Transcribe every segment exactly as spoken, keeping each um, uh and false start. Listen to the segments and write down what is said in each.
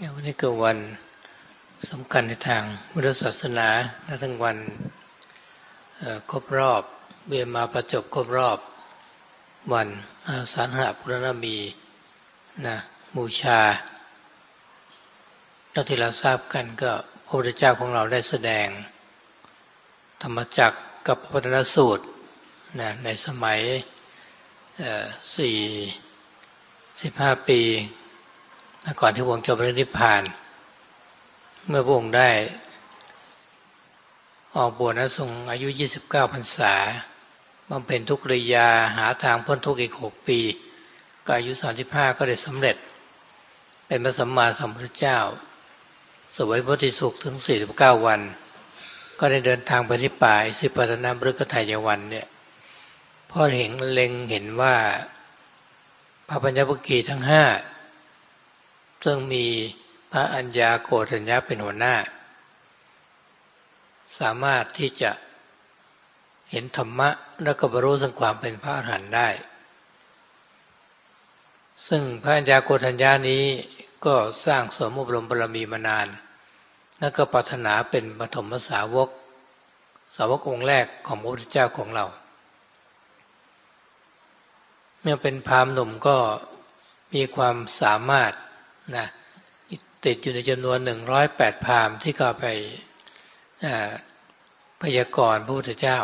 วันนี้ก็วันสำคัญในทางพุทธศาสนาและทั้งวันครบรอบเบียมาประจบครบรอบวันอาสาฬหปุรณมีนะบูชาแล้วที่เราทราบกันก็พระพุทธเจ้าของเราได้แสดงธรรมจักรกับพระพุทธสูตรนะในสมัยสี่สิบห้าปีก่อนที่พระองค์จะปรินิพพานเมื่อพระองค์ได้ออกบวชนะทรงอายุยี่สิบเก้าพรรษาบำเพ็ญทุกขกิริยาหาทางพ้นทุกข์อีกหกปีก็อายุสามสิบห้าก็ได้สำเร็จเป็นพระสัมมาสัมพุทธเจ้าเสวยโพธิสุขถึงสี่สิบเก้าวันก็ได้เดินทางไปที่ป่าสิปตนมฤคทายวันเนี่ยพอเห็นเล็งเห็นว่าพระปัญญวคีทั้งห้าซึ่งมีพระอัญญาโกฏัญญะเป็นหัวหน้าสามารถที่จะเห็นธรรมะและก็บรรลุถึงความเป็นพระอรหันต์ได้ซึ่งพระอัญญาโกฏัญญะนี้ก็สร้างสมอบรมบารมีมานานและก็ปรารถนาเป็นปฐมสาวกสาวกองค์แรกของพระพุทธเจ้าของเราเมื่อเป็นพราหมณ์หนุ่มก็มีความสามารถนะติดอยู่ในจำนวนหนึ่งร้อยแปดพราหมณ์ที่ก็ไปพยากรณ์พระพุทธเจ้า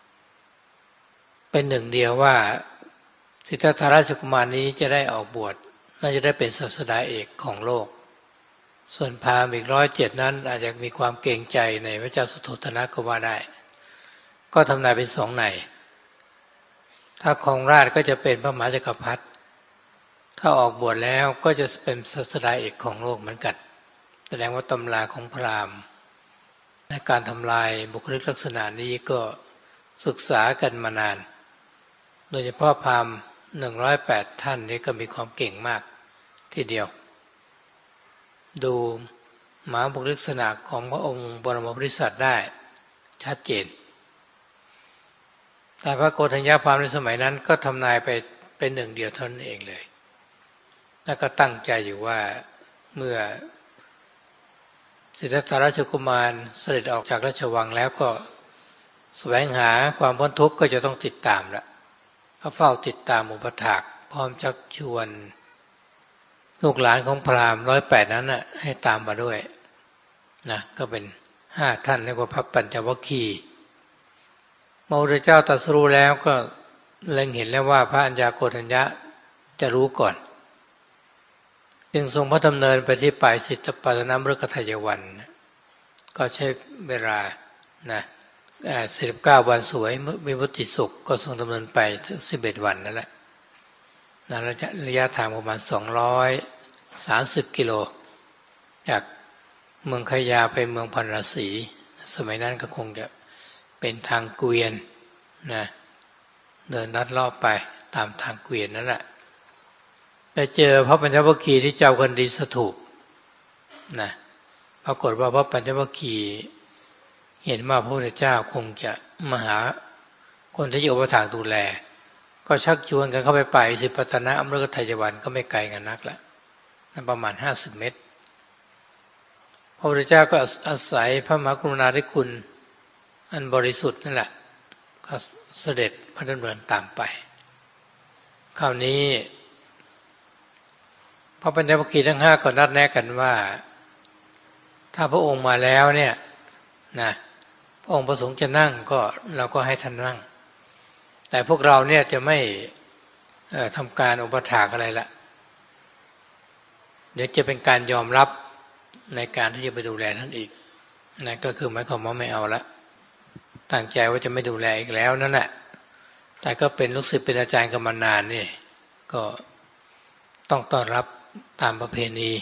เป็นหนึ่งเดียวว่าสิทธัตถราชกุมารนี้จะได้ออกบวชน่าจะได้เป็นศาสดาเอกของโลกส่วนพราหมณ์อีกร้อยเจ็ดนั้นอาจจะมีความเกรงใจในพระเจ้าสุโธทนะก็ว่าได้ก็ทำนายเป็นสองในถ้าครองราชย์ก็จะเป็นพระมหาจักรพรรดิถ้าออกบวชแล้วก็จะเป็นศาสดาเอกของโลกเหมือนกันแสดงว่าตำราของพราหมณ์ในการทำลายบุคลิกลักษณะนี้ก็ศึกษากันมานานโดยเฉพาะพราหมณ์หนึ่งร้อยแปดท่านนี้ก็มีความเก่งมากทีเดียวดูมหาบุคลิกลักษณะของพระองค์บรมโพธิสัตว์ได้ชัดเจนแต่พระโกฏัญญาพราหมณ์ในสมัยนั้นก็ทำนายไปเป็นหนึ่งเดียวเท่านั้นเองเลยแล้วก็ตั้งใจอยู่ว่าเมื่อสิทธัตถราชกุมารเสด็จออกจากราชวังแล้วก็แสวงหาความพ้นทุกข์ก็จะต้องติดตามละก็เฝ้าติดตามอุปถากพร้อมชักชวนลูกหลานของพราหมณ์ร้อยแปดนั้นน่ะให้ตามมาด้วยนะก็เป็นห้าท่านเรียกว่าพระปัญจวัคคีย์พระพุทธเจ้าตรัสรู้แล้วก็เล็งเห็นแล้วว่าพระอัญญาโกฏัญญะจะรู้ก่อนจึงทรงพระดำเนินไปที่ป่าสิปตนมฤคทายวันก็ใช้เวลานะสี่สิบเก้าวันสวยวิมุตติสุขก็ทรงดำเนินไปถึงสิบเอ็ดวันนั่นแหละนะระยะทางประมาณสองร้อยสามสิบกิโลจากเมืองขยาไปเมืองพาราสีสมัยนั้นก็คงจะเป็นทางเกวียนนะเดินลัดเลาะไปตามทางเกวียนนั่นแหละไปเจอพระปัญจวัคคีย์ที่เจ้ากันดีสถูปนะปรากฏว่าพระปัญจวัคคีย์เห็นว่าพระพุทธเจ้าคงจะมาหาคนที่จะอุปถัมภ์ดูแลก็ชักชวนกันเข้าไปป่าสิปตนมฤคทายวันก็ไม่ไกลกันนักละประมาณห้าสิบเมตรพระพุทธเจ้าก็อาศัยพระมหากรุณาธิคุณอันบริสุทธิ์นั่นแหละก็เสด็จพระดำเนินตามไปคราวนี้พระปัญจวัคคีย์ทั้งห้าก็นัดแนะกันว่าถ้าพระองค์มาแล้วเนี่ยนะพระองค์ประสงค์จะนั่งก็เราก็ให้ท่านนั่งแต่พวกเราเนี่ยจะไม่ทำการอุปถากอะไรละเดี๋ยวจะเป็นการยอมรับในการที่จะไปดูแลท่านอีกนะก็คือหมายความว่าไม่เอาละตั้งใจว่าจะไม่ดูแลอีกแล้วนั่นแหละแต่ก็เป็นลูกศิษย์เป็นอาจารย์กันมานานนี่ก็ต้องต้อนรับตามประเพณี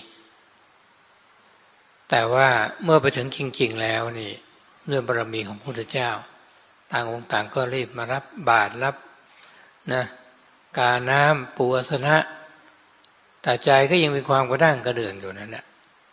แต่ว่าเมื่อไปถึงจริงๆแล้วนี่ด้วยบารมีของพระพุทธเจ้าต่างองค์ต่างก็รีบมารับบาตรรับนะกาน้ำปูอาสนะแต่ใจก็ยังมีความกระด้างกระเดื่องอยู่นั่นแหละ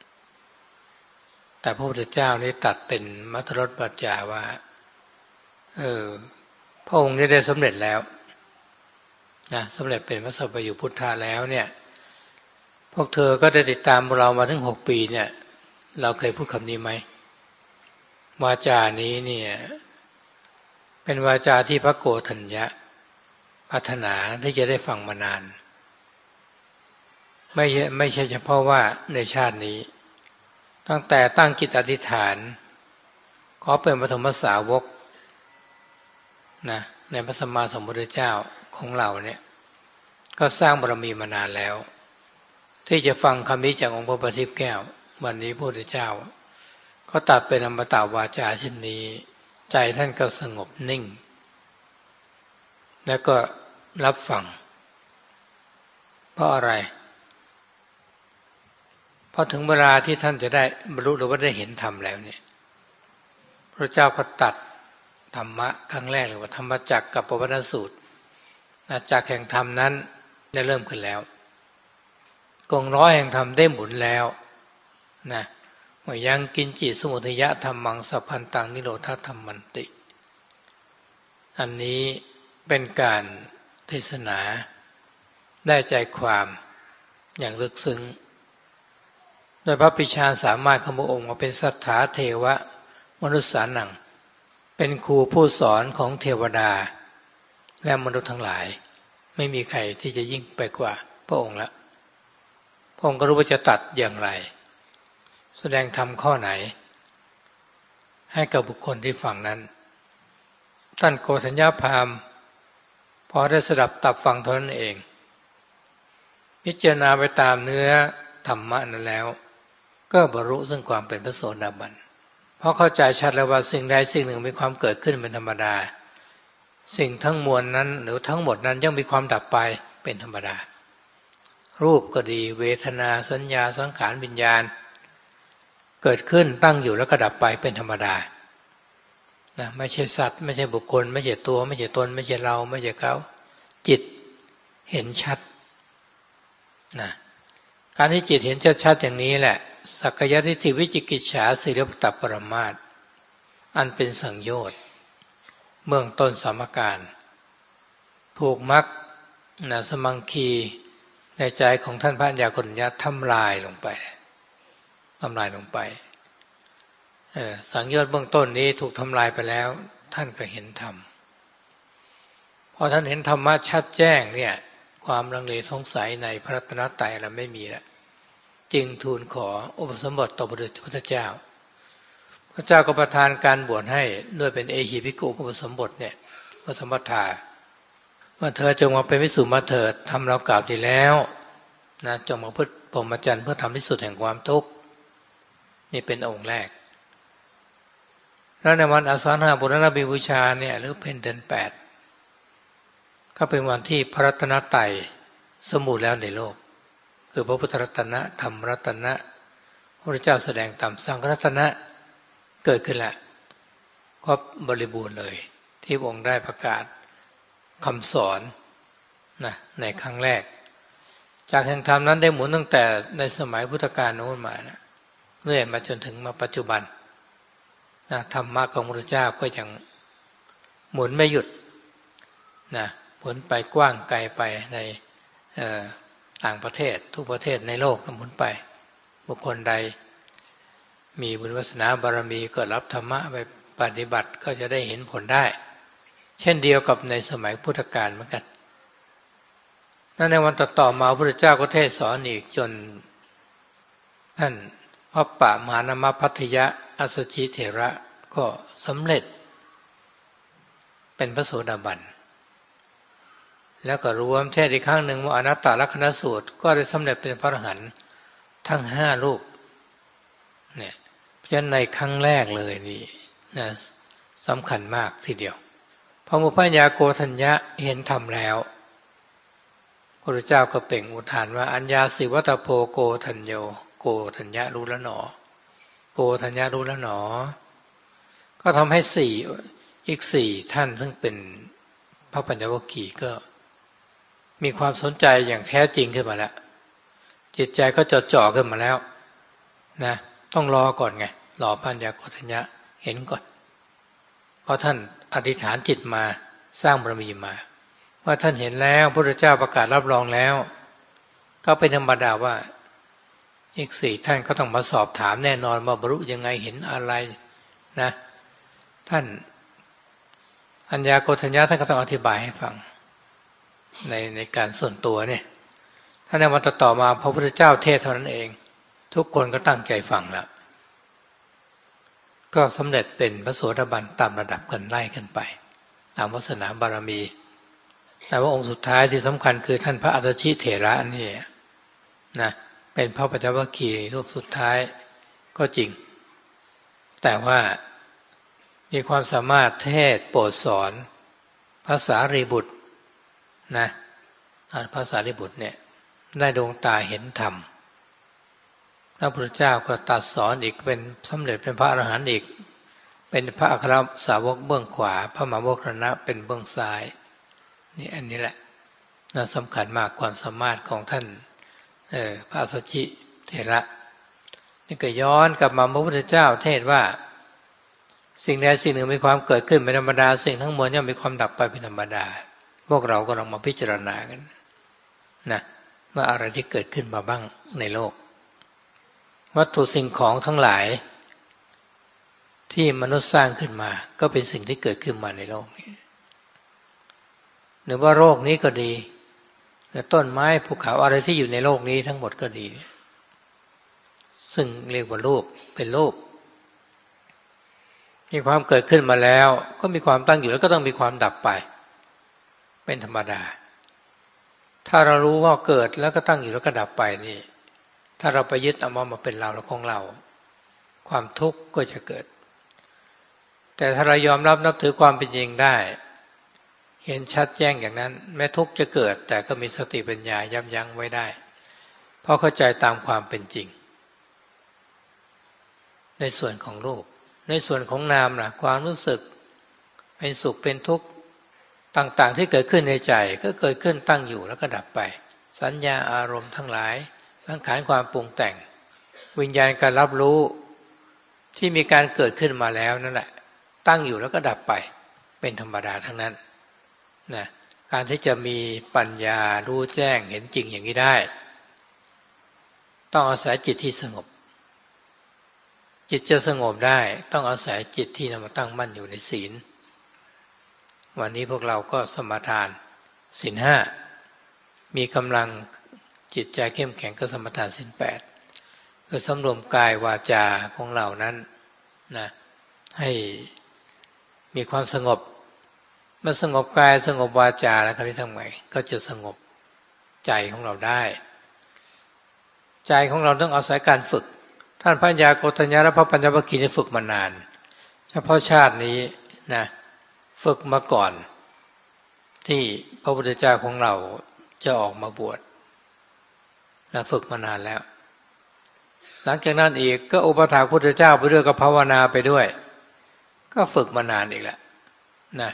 แต่พระพุทธเจ้านี่ตัดเป็นมัทรสปัจจาว่าเออพระองค์ได้สำเร็จแล้วนะสำเร็จเป็นพระสัพพยุพุทธาแล้วเนี่ยพพวกเธอก็ได้ติดตามเรามาถึงหกปีเนี่ยเราเคยพูดคำนี้ไหมวาจานี้เนี่ยเป็นวาจาที่พระโกฏัญญะปรารถนาที่จะได้ฟังมานานไม่ไม่ใช่เฉพาะว่าในชาตินี้ตั้งแต่ตั้งจิตอธิษฐานขอเป็นปฐมสาวกนะในพระสัมมาสัมพุทธเจ้าของเราเนี่ยก็สร้างบารมีมานานแล้วที่จะฟังคำนี้จากองค์พระประทีปแก้ววันนี้พระพุทธเจ้าก็ตัดเป็นอมตะวาจาเช่นนี้ใจท่านก็สงบนิ่งแล้วก็รับฟังเพราะอะไรพอถึงเวลาที่ท่านจะได้บรรลุหรือว่าได้เห็นธรรมแล้วเนี่ยพระเจ้าก็ตัดธรรมะครั้งแรกเลยว่าธรรมจักรกับปวัตตสูตรจักรแห่งธรรมนั้นได้เริ่มขึ้นแล้วกงล้อแห่งธรรมได้หมุนแล้วนะเมื่อยังกินจิสมุทัยธรรมังสัพพันตังนิโรธธรรมันติอันนี้เป็นการเทศนาได้ใจความอย่างลึกซึ้งโดยพระปิชาสามารถของพระองค์มาเป็นสัทธาเทวะมนุษย์สานังเป็นครูผู้สอนของเทวดาและมนุษย์ทั้งหลายไม่มีใครที่จะยิ่งไปกว่าพระองค์ละพระองค์ก็รู้ว่าจะตัดอย่างไรแสดงธรรมข้อไหนให้กับบุคคลที่ฟังนั้นท่านโกฏัญญาพราหมณ์พอได้สดับตับฟังเท่านั้นเองพิจารณาไปตามเนื้อธรรมะนั้นแล้วก็บรรลุซึ่งความเป็นพระโสดาบันเพราะเข้าใจชัดแล้วว่าสิ่งใดสิ่งหนึ่งมีความเกิดขึ้นเป็นธรรมดาสิ่งทั้งมวลนั้นหรือทั้งหมดนั้นย่อมมีความดับไปเป็นธรรมดารูปก็ดีเวทนาสัญญาสังขารวิญญาณเกิดขึ้นตั้งอยู่แล้วก็ดับไปเป็นธรรมดานะไม่ใช่สัตว์ไม่ใช่บุคคลไม่ใช่ตัวไม่ใช่ตนไม่ใช่เราไม่ใช่เขาจิตเห็นชัดนะการที่จิตเห็นชัดๆอย่างนี้แหละสักกายทิฏฐิวิจิกิจฉาสีลปตปรมาสอันเป็นสังโยชน์เบื้องต้นสามการผูกมักนะสมังคีในใจของท่านพระัญญาโกฏัญญะทำลายลงไปทำลายลงไปเออสังโยชน์เบื้องต้นนี้ถูกทำลายไปแล้วท่านก็เห็นธรรมพอท่านเห็นธรรมะชัดแจ้งเนี่ยความลังเลสงสัยในพระรัตนตรัยเราไม่มีแล้วจึงทูลขออุปสมบทต่อพระพุทธเจ้าพระเจ้าก็ประทานการบวชให้ด้วยเป็นเอหิภิกขุอุปสมบทเนี่ยอุปสมบทาว่าเธอจงมาเป็นภิกษุมาเถิดทำเรากล่าวดีแล้วนะจงมาพึ่งพรหมจรรย์เพื่อทำที่สุดแห่งความทุกข์นี่เป็นองค์แรกแล้วในวันอาสาฬหบูรณบิบูชาเนี่ยหรือเพ็ญเดือนแปดก็เป็นวันที่พระรัตนตรัยสมบูรณ์แล้วในโลกคือพระพุทธรัตนะธรรมรัตนะพระพุทธเจ้าแสดงตามสังฆรัตนะเกิดขึ้นแล้วก็บริบูรณ์เลยที่พระองค์ได้ประกาศคำสอนนะในครั้งแรกจากแห่งธรรมนั้นได้หมุนตั้งแต่ในสมัยพุทธกาลโน้นมานะเรื่อยมาจนถึงมาปัจจุบันนะธรรมะของพระพุทธเจ้าก็ยังหมุนไม่หยุดนะหมุนไปกว้างไกลไปในต่างประเทศทุกประเทศในโลกก็หมุนไปบุคคลใดมีบุญวาสนาบารมีก็รับธรรมะไปปฏิบัติก็จะได้เห็นผลได้เช่นเดียวกับในสมัยพุทธกาลเหมือนกันนั่นในวันต่อๆมาพระพุทธเจ้าก็เทศสอนอีกจนท่านพระปะมหานามพัทยะอัสสชิเถระก็สำเร็จเป็นพระโสดาบันแล้วก็รวมเทศอีกครั้งหนึ่งว่าอนัตตลักขณสูตรก็ได้สำเร็จเป็นพระอรหันต์ทั้งห้ารูปเนี่ยเพราะฉะนั้นในครั้งแรกเลยนี่นะสำคัญมากทีเดียวพอมุพยาโกฏัญญะเห็นธรรมแล้วพระพุทธเจ้าก็เปล่งอุทานว่าอัญญาสิวัตโพโกฏัญโยโกฏัญญะรู้แล้วหนอโกฏัญญะรู้แล้วหนอก็ทำให้สี่อีกสี่ท่านซึ่งเป็นพระปัญจวัคคีย์ก็มีความสนใจอย่างแท้จริงขึ้นมาแล้วจิตใจก็จดจ่อขึ้นมาแล้วนะต้องรอก่อนไงรอปัญญาโกฏัญญะเห็นก่อนเพราะท่านอธิษฐานจิตมาสร้างบารมีมาว่าท่านเห็นแล้วพระพุทธเจ้าประกาศรับรองแล้วก็เป็นธรรมดาว่าอีกสี่ท่านก็ต้องมาสอบถามแน่นอนว่าบรรลุยังไงเห็นอะไรนะท่านอัญญาโกฏัญญาท่านก็ต้องอธิบายให้ฟังในในการส่วนตัวเนี่ยท่านในวันต่อมาพระพุทธเจ้าเทศเท่านั้นเองทุกคนก็ตั้งใจฟังแล้วก็สำเร็จเป็นพระโสดาบันตามระดับกันไล่กันไปตามวาสนาบารมีแต่ว่าองค์สุดท้ายที่สำคัญคือท่านพระอัตชิเถระนี่นะเป็นพระปัญจวัคคีย์รูปสุดท้ายก็จริงแต่ว่ามีความสามารถเทศโปรดสอนภาษารีบุตรนะภาษารีบุตรเนี่ยได้ดวงตาเห็นธรรมพระพุทธเจ้าก็ตรัสสอนอีกเป็นสำเร็จเป็นพระอรหันต์อีกเป็นพระอัครสาวกเบื้องขวาพระมหาโมคคัลลานะเป็นเบื้องซ้ายนี่อันนี้แหละน่าสำคัญมากความสามารถของท่านเออพระอัสสชิเถระนี่ก็ย้อนกลับมาพระพุทธเจ้าเทศว่าสิ่งใดสิ่งหนึ่งมีความเกิดขึ้นเป็นธรรมดาสิ่งทั้งมวลย่อมมีความดับไปเป็นธรรมดาพวกเราก็ลองมาพิจารณากันนะว่าอะไรที่เกิดขึ้นมาบ้างในโลกวัตถุสิ่งของทั้งหลายที่มนุษย์สร้างขึ้นมาก็เป็นสิ่งที่เกิดขึ้นมาในโลกนี้หรือว่าโลกนี้ก็ดีต้นไม้ภูเขาอะไรที่อยู่ในโลกนี้ทั้งหมดก็ดีซึ่งเรียกว่ารูปเป็นรูปมีความเกิดขึ้นมาแล้วก็มีความตั้งอยู่แล้วก็ต้องมีความดับไปเป็นธรรมดาถ้าเรารู้ว่าเกิดแล้วก็ตั้งอยู่แล้วก็ดับไปนี่ถ้าเราไปยึดเอามาเป็นเราและของเราความทุกข์ก็จะเกิดแต่ถ้าเรายอมรับนับถือความเป็นจริงได้เห็นชัดแจ้งอย่างนั้นแม้ทุกข์จะเกิดแต่ก็มีสติปัญญายับยั้งไว้ได้เพราะเข้าใจตามความเป็นจริงในส่วนของรูปในส่วนของนามล่ะความรู้สึกเป็นสุขเป็นทุกข์ต่างๆที่เกิดขึ้นในใจก็เกิดขึ้นตั้งอยู่แล้วก็ดับไปสัญญาอารมณ์ทั้งหลายสังขารความปรุงแต่งวิญญาณการรับรู้ที่มีการเกิดขึ้นมาแล้วนั่นแหละตั้งอยู่แล้วก็ดับไปเป็นธรรมดาทั้งนั้นนะการที่จะมีปัญญารู้แจ้งเห็นจริงอย่างนี้ได้ต้องอาศัยจิตที่สงบจิตจะสงบได้ต้องอาศัยจิตที่นำมาตั้งมั่นอยู่ในศีลวันนี้พวกเราก็สมาทานศีลห้ามีกำลังจิตใจเข้มแข็งก็สมาทานศีลแปดคือสำรวมกายวาจาของเรานั้นนะให้มีความสงบเมื่อสงบกายสงบวาจาแล้วคราวนี้ทำไงก็จะสงบใจของเราได้ใจของเราต้องอาศัยการฝึกท่านพระอัญญาโกฏัญญาและพระปัญจวัคคีย์นี่ฝึกมานานเฉพาะชาตินี้นะฝึกมาก่อนที่พระพุทธเจ้าของเราจะออกมาบวชนะฝึกมานานแล้วหลังจากนั้นอีกก็อุปถากพุทธเจ้าไปด้วยก็ภาวนาไปด้วยก็ฝึกมานานอีกแล้วนะ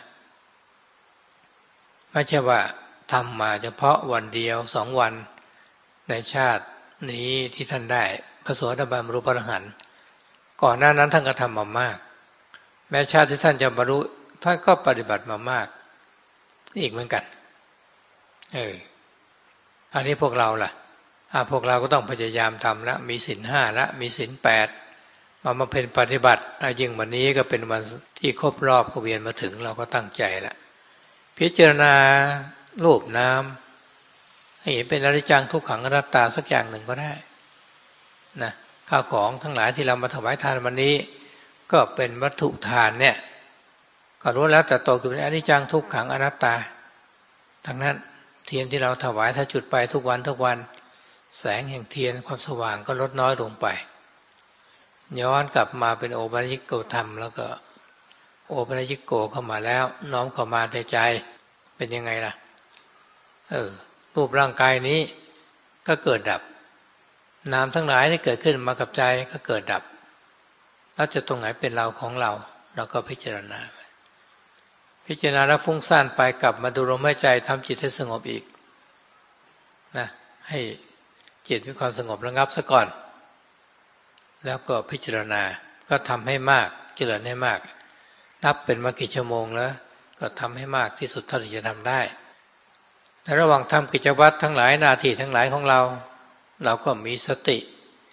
ไม่ใช่ว่าทำมาเฉพาะวันเดียวสองวันในชาตินี้ที่ท่านได้พระโสดาบันบรรลุพระอรหันต์ก่อนหน้านั้นท่านก็ทำมามากแม้ชาติที่ท่านจะบรรลุท่านก็ปฏิบัติมามากอีกเหมือนกันเอออันนี้พวกเราล่ะอ่าพวกเราก็ต้องพยายามทำแล้วมีศีลห้าแล้วมีศีลแปดมามาเป็นปฏิบัติยิ่งวันนี้ก็เป็นวันที่ครบรอบกเวียนมาถึงเราก็ตั้งใจแล้วพิจารณารูปนามให้เห็นเป็นอนิจจังทุกขังอนัตตาสักอย่างหนึ่งก็ได้นะข้าวของทั้งหลายที่เรามาถวายทานวันนี้ก็เป็นวัตถุทานเนี่ยก็รู้แล้วแต่ตกอยู่ในอนิจจังทุกขังอนัตตาทั้งนั้นเทียนที่เราถวายถ้าจุดไปทุกวันทุกวันแสงแห่งเทียนความสว่างก็ลดน้อยลงไปย้อนกลับมาเป็นโอปัญญิโกธรรมแล้วก็โอปัญญิโกเข้ามาแล้วน้อมเข้ามาในใจเป็นยังไงล่ะเออรูปร่างกายนี้ก็เกิดดับนามทั้งหลายที่เกิดขึ้นมากับใจก็เกิดดับแล้วจะตรงไหนเป็นเราของเราเราก็พิจารณาพิจารณาแล้วฟุ้งซ่านไปกลับมาดูลมหายใจทำจิตให้สงบอีกนะให้จิตมีความสงบระงับซะก่อนแล้วก็พิจารณาก็ทำให้มากเจริญให้มากนับเป็นมากี่ชั่วโมงแล้วก็ทำให้มากที่สุดเท่าที่จะทำได้ในระหว่างทำกิจวัตรทั้งหลายหน้าที่ทั้งหลายของเราเราก็มีสติ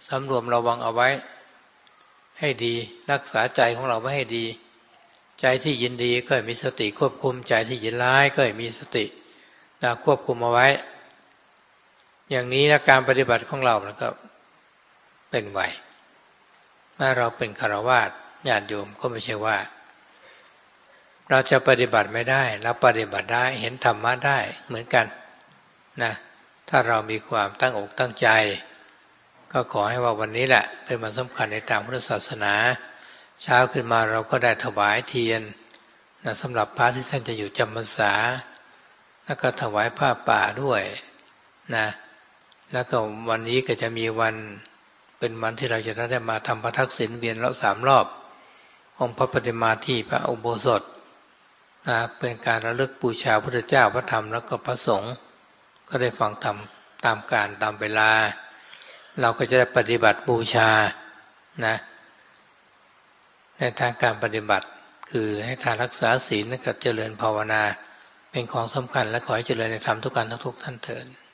สำรวมระวังเอาไว้ให้ดีรักษาใจของเราไว้ให้ดีใจที่ยินดีก็มีสติควบคุมใจที่ยินร้ายก็มีสตินะควบคุมเอาไว้อย่างนี้นะการปฏิบัติของเรานะก็เป็นไหวเมื่อเราเป็นฆราวาสญาติโยมก็ไม่ใช่ว่าเราจะปฏิบัติไม่ได้เราปฏิบัติได้เห็นธรรมะได้เหมือนกันนะถ้าเรามีความตั้งอกตั้งใจก็ขอให้ว่าวันนี้แหละเป็นวันสำคัญในทางพุทธศาสนาเช้าขึ้นมาเราก็ได้ถวายเทียนนะสำหรับพระที่ท่านจะอยู่จำพรรษาแล้วก็ถวายผ้าป่าด้วยนะแล้วก็วันนี้ก็จะมีวันเป็นวันที่เราจะได้มาทำพระทักษิณเวียนละสามรอบองค์พระปฏิมาที่พระอุโบสถนะเป็นการระลึกบูชาพระพุทธเจ้าพระธรรมแล้วก็พระสงฆ์ก็ได้ฟังธรรมตามการตามเวลาเราก็จะได้ปฏิบัติบูชานะในทางการปฏิบัติคือให้ทานรักษาศีลกับเจริญภาวนาเป็นของสำคัญและขอให้เจริญในธรรมทุกการทุกท่านเถิด